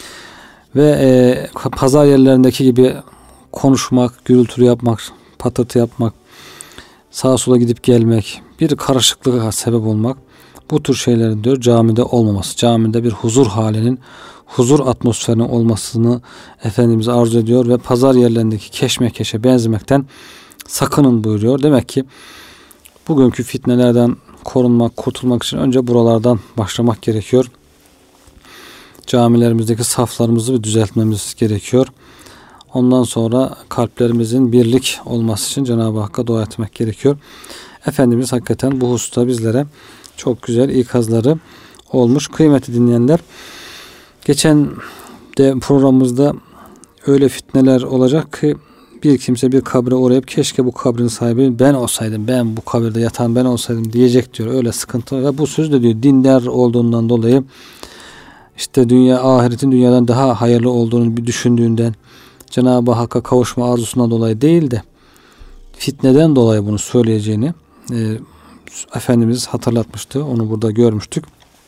ve pazar yerlerindeki gibi konuşmak, gürültü yapmak, patırtı yapmak, sağa sola gidip gelmek, bir karışıklığa sebep olmak, bu tür şeylerin diyor camide olmaması, camide bir huzur halinin, huzur atmosferinin olmasını Efendimiz arzu ediyor ve pazar yerlerindeki keşmekeşe benzemekten sakının buyuruyor. Demek ki bugünkü fitnelerden korunmak, kurtulmak için önce buralardan başlamak gerekiyor. camilerimizdeki saflarımızı bir düzeltmemiz gerekiyor. Ondan sonra kalplerimizin birlik olması için Cenab-ı Hakk'a dua etmek gerekiyor. Efendimiz hakikaten bu hususta bizlere çok güzel ikazları olmuş. Kıymetli dinleyenler, geçen de programımızda öyle fitneler olacak ki bir kimse bir kabre uğrayıp keşke bu kabrin sahibi ben olsaydım, ben bu kabirde yatan ben olsaydım diyecek diyor. Öyle sıkıntı ve bu söz de diyor dindar olduğundan dolayı, işte ahiretin dünyadan daha hayırlı olduğunu bir düşündüğünden, Cenab-ı Hakk'a kavuşma arzusundan dolayı değil de fitneden dolayı bunu söyleyeceğini Efendimiz hatırlatmıştı. Onu burada görmüştük.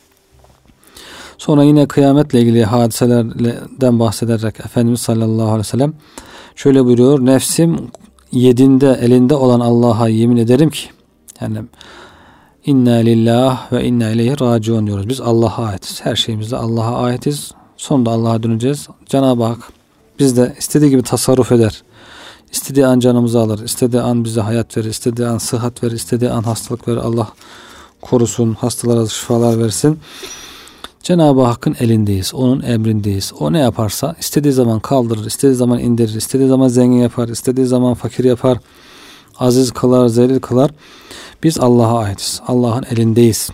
Sonra yine kıyametle ilgili hadiselerden bahsederek Efendimiz sallallahu aleyhi ve sellem şöyle buyuruyor: nefsim yedinde elinde olan Allah'a yemin ederim ki, yani inna lillah ve inna ileyhi raciun diyoruz. Biz Allah'a aitiz. Her şeyimizde Allah'a aitiz. Sonunda Allah'a döneceğiz. Cenab-ı Hak bizde istediği gibi tasarruf eder. İstediği an canımızı alır. İstediği an bize hayat verir. İstediği an sıhhat verir. İstediği an hastalık verir. Allah korusun. Hastalara şifalar versin. Cenab-ı Hakk'ın elindeyiz. Onun emrindeyiz. O ne yaparsa istediği zaman kaldırır. İstediği zaman indirir. İstediği zaman zengin yapar. İstediği zaman fakir yapar. Aziz kılar, zelil kılar. Biz Allah'a aitiz. Allah'ın elindeyiz.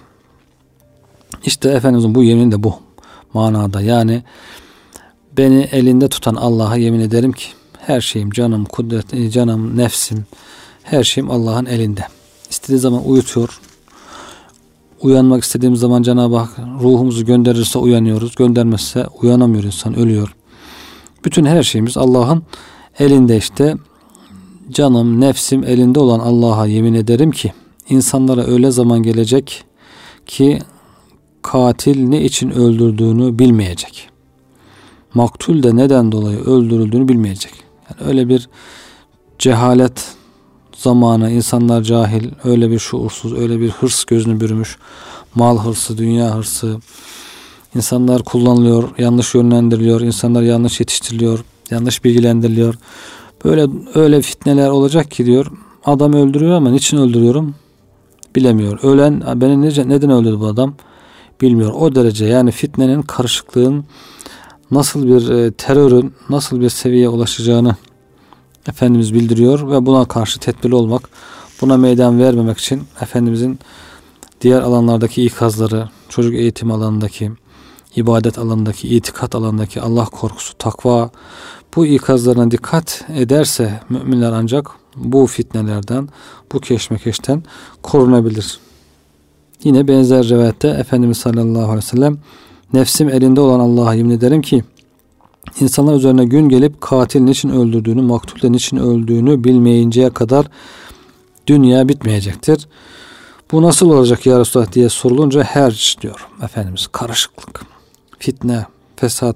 İşte Efendimizin bu yemini de bu manada. Yani beni elinde tutan Allah'a yemin ederim ki her şeyim, canım, kudret, canım, nefsim, her şeyim Allah'ın elinde. İstediği zaman uyutuyor. Uyanmak istediğimiz zaman Cenab-ı Hak ruhumuzu gönderirse uyanıyoruz. Göndermezse uyanamıyor insan, ölüyor. Bütün her şeyimiz Allah'ın elinde işte. Canım, nefsim elinde olan Allah'a yemin ederim ki insanlara öyle zaman gelecek ki katil ne için öldürdüğünü bilmeyecek. Maktul de neden dolayı öldürüldüğünü bilmeyecek. Yani öyle bir cehalet zamanı, insanlar cahil, öyle bir şuursuz, öyle bir hırs gözünü bürümüş, mal hırsı, dünya hırsı. İnsanlar kullanılıyor, yanlış yönlendiriliyor, insanlar yanlış yetiştiriliyor, yanlış bilgilendiriliyor. Böyle öyle fitneler olacak ki diyor, adam öldürüyor ama niçin öldürüyorum bilemiyor. Ölen beni neden öldürdü bu adam bilmiyor. O derece yani fitnenin, karışıklığın, nasıl bir terörün nasıl bir seviyeye ulaşacağını Efendimiz bildiriyor ve buna karşı tedbirli olmak, buna meydan vermemek için Efendimizin diğer alanlardaki ikazları, çocuk eğitim alanındaki, ibadet alanındaki, itikat alanındaki Allah korkusu, takva, bu ikazlarına dikkat ederse müminler ancak bu fitnelerden, bu keşmekeşten korunabilir. Yine benzer rivayette Efendimiz sallallahu aleyhi ve sellem nefsim elinde olan Allah'a yemin ederim ki insanlar üzerine gün gelip katil niçin öldürdüğünü, maktul de niçin öldüğünü bilmeyinceye kadar dünya bitmeyecektir. Bu nasıl olacak ya Resulullah diye sorulunca herç diyor Efendimiz. Karışıklık, fitne, fesat,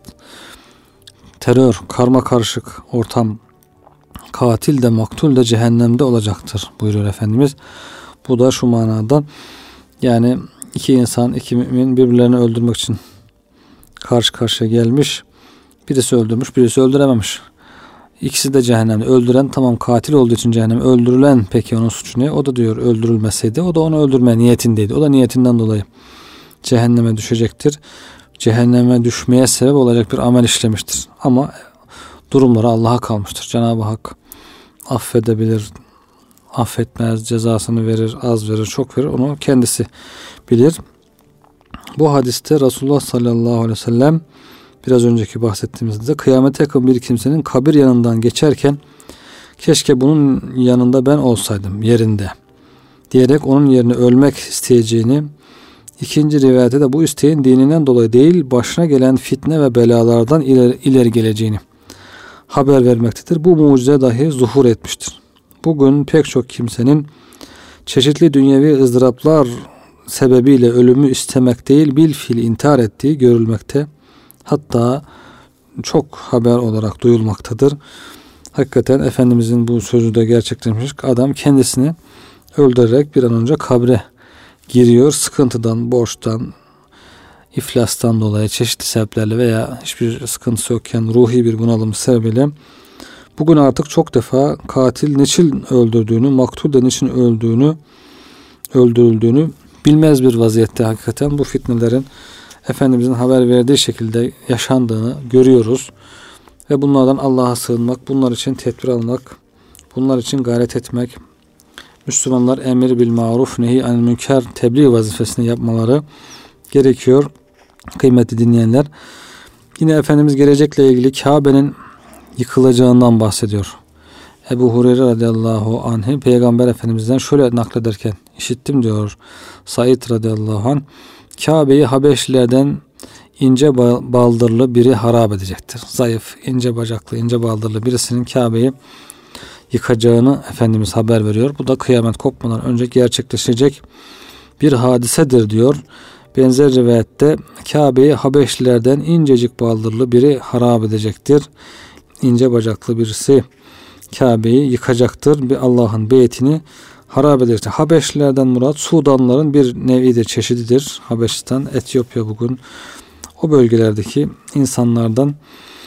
terör, karma karışık ortam, katil de maktul de cehennemde olacaktır buyuruyor Efendimiz. Bu da şu manada, yani iki insan, iki mümin birbirlerini öldürmek için karşı karşıya gelmiş. Birisi öldürmüş, birisi öldürememiş. İkisi de cehennemde. Öldüren tamam katil olduğu için cehennem. Öldürülen peki onun suçu ne? O da diyor öldürülmeseydi o da onu öldürme niyetindeydi. O da niyetinden dolayı cehenneme düşecektir. Cehenneme düşmeye sebep olacak bir amel işlemiştir. Ama durumları Allah'a kalmıştır. Cenab-ı Hak affedebilir, affetmez, cezasını verir, az verir, çok verir. Onu kendisi bilir. Bu hadiste Resulullah sallallahu aleyhi ve sellem biraz önceki bahsettiğimizde kıyamete yakın bir kimsenin kabir yanından geçerken keşke bunun yanında ben olsaydım yerinde diyerek onun yerine ölmek isteyeceğini, ikinci rivayette de bu isteğin dininden dolayı değil başına gelen fitne ve belalardan ileri geleceğini haber vermektedir. Bu mucize dahi zuhur etmiştir. Bugün pek çok kimsenin çeşitli dünyevi ızdıraplar sebebiyle ölümü istemek değil bilfiil intihar ettiği görülmekte. Hatta çok haber olarak duyulmaktadır. Hakikaten Efendimizin bu sözü de gerçekleşmiş. Adam kendisini öldürerek bir an önce kabre giriyor. Sıkıntıdan, borçtan, iflastan dolayı çeşitli sebeplerle veya hiçbir sıkıntısı yokken ruhi bir bunalım sebebiyle bugün artık çok defa katil niçin öldürdüğünü, maktul de niçin öldürüldüğünü bilmez bir vaziyette hakikaten bu fitnelerin Efendimizin haber verdiği şekilde yaşandığını görüyoruz. Ve bunlardan Allah'a sığınmak, bunlar için tedbir almak, bunlar için gayret etmek, Müslümanlar emir bil maruf nehi anil münker tebliğ vazifesini yapmaları gerekiyor. Kıymetli dinleyenler, yine Efendimiz gelecekle ilgili Kabe'nin yıkılacağından bahsediyor. Ebu Hureyre radıyallahu anh Peygamber Efendimiz'den şöyle naklederken işittim diyor Said radıyallahu anh, Kabe'yi Habeşlilerden ince baldırlı biri harap edecektir. Zayıf, ince bacaklı, ince baldırlı birisinin Kabe'yi yıkacağını Efendimiz haber veriyor. Bu da kıyamet kopmadan önce gerçekleşecek bir hadisedir diyor. Benzer rivayette Kabe'yi Habeşlilerden incecik baldırlı biri harap edecektir. İnce bacaklı birisi Kabe'yi yıkacaktır. Bir Allah'ın beytini harap edecektir. Habeşlilerden murat Sudanların bir nevidir, çeşididir. Habeşistan, Etiyopya bugün o bölgelerdeki insanlardan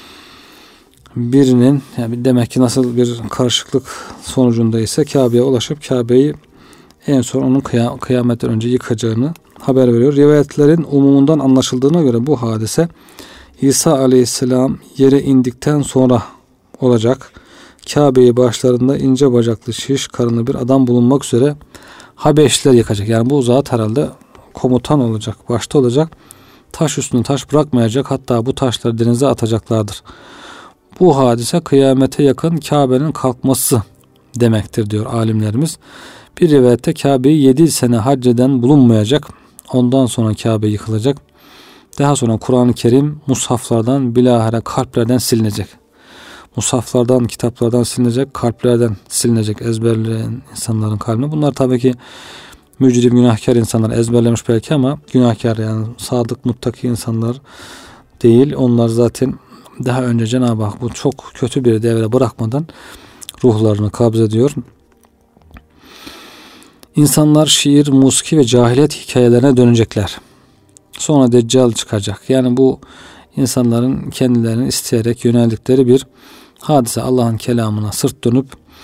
birinin, yani demek ki nasıl bir karışıklık sonucunda ise Kabe'ye ulaşıp Kabe'yi en son onun kıyametten önce yıkacağını haber veriyor. Rivayetlerin umumundan anlaşıldığına göre bu hadise İsa aleyhisselam yere indikten sonra olacak. Kabe'yi başlarında ince bacaklı, şiş karınlı bir adam bulunmak üzere Habeşliler yıkacak. Yani bu zat herhalde komutan olacak, başta olacak. Taş üstüne taş bırakmayacak. Hatta bu taşları denize atacaklardır. Bu hadise kıyamete yakın Kabe'nin kalkması demektir diyor alimlerimiz. Bir rivayette Kabe'yi 7 sene hac eden bulunmayacak. Ondan sonra Kabe yıkılacak. Daha sonra Kur'an-ı Kerim mushaflardan bilahare kalplerden silinecek. Mushaflardan, kitaplardan silinecek, kalplerden silinecek, ezberleyen insanların kalbine. Bunlar tabii ki mücrim, günahkar insanlar ezberlemiş belki ama günahkar, yani sadık, muttaki insanlar değil. Onlar zaten daha önce Cenab-ı Hak bu çok kötü bir devre bırakmadan ruhlarını kabz ediyor. İnsanlar şiir, musiki ve cahiliyet hikayelerine dönecekler. Sonra Deccal çıkacak. Yani bu insanların kendilerini isteyerek yöneldikleri bir hadise. Allah'ın kelamına sırt dönüp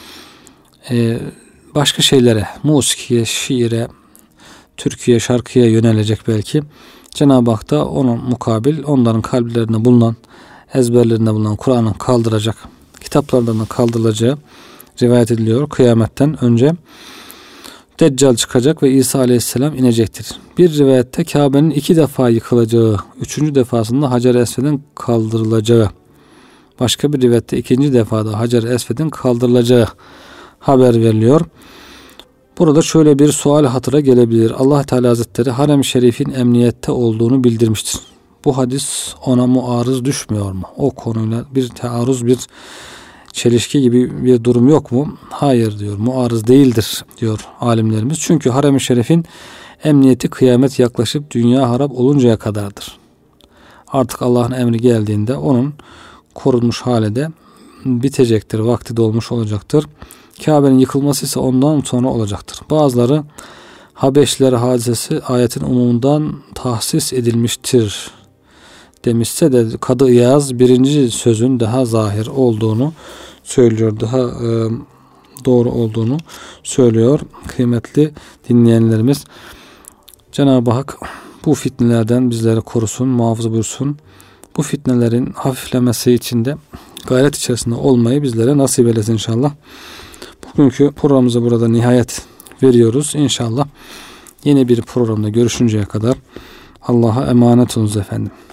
başka şeylere, musikiye, şiire, türküye, şarkıya yönelecek belki. Cenab-ı Hak da onun mukabil onların kalplerinde bulunan, ezberlerinde bulunan Kur'an'ı kaldıracak, kitaplardan da kaldırılacağı rivayet ediliyor. Kıyametten önce Deccal çıkacak ve İsa aleyhisselam inecektir. Bir rivayette Kabe'nin 2 defa yıkılacağı, 3. defasında Hacer-i Esved'in kaldırılacağı, başka bir rivayette 2. defada Hacer-i Esved'in kaldırılacağı haber veriliyor. Burada şöyle bir sual hatıra gelebilir. Allah Teala Hazretleri Harem-i Şerif'in emniyette olduğunu bildirmiştir. Bu hadis ona muarız düşmüyor mu? O konuyla bir taarruz, bir çelişki gibi bir durum yok mu? Hayır diyor. Muarız değildir diyor alimlerimiz. Çünkü Harem-i Şerif'in emniyeti kıyamet yaklaşıp dünya harap oluncaya kadardır. Artık Allah'ın emri geldiğinde onun korunmuş hale de bitecektir. Vakti dolmuş olacaktır. Kabe'nin yıkılması ise ondan sonra olacaktır. Bazıları Habeşliler hadisesi ayetin umumundan tahsis edilmiştir demişse de Kadı İyaz birinci sözün daha zahir olduğunu söylüyor. Daha doğru olduğunu söylüyor. Kıymetli dinleyenlerimiz, Cenab-ı Hak bu fitnelerden bizleri korusun, muhafaza buyursun. Bu fitnelerin hafiflemesi için de gayret içerisinde olmayı bizlere nasip eylesin inşallah. Bugünkü programımıza burada nihayet veriyoruz. İnşallah yeni bir programda görüşünceye kadar Allah'a emanet olunuz efendim.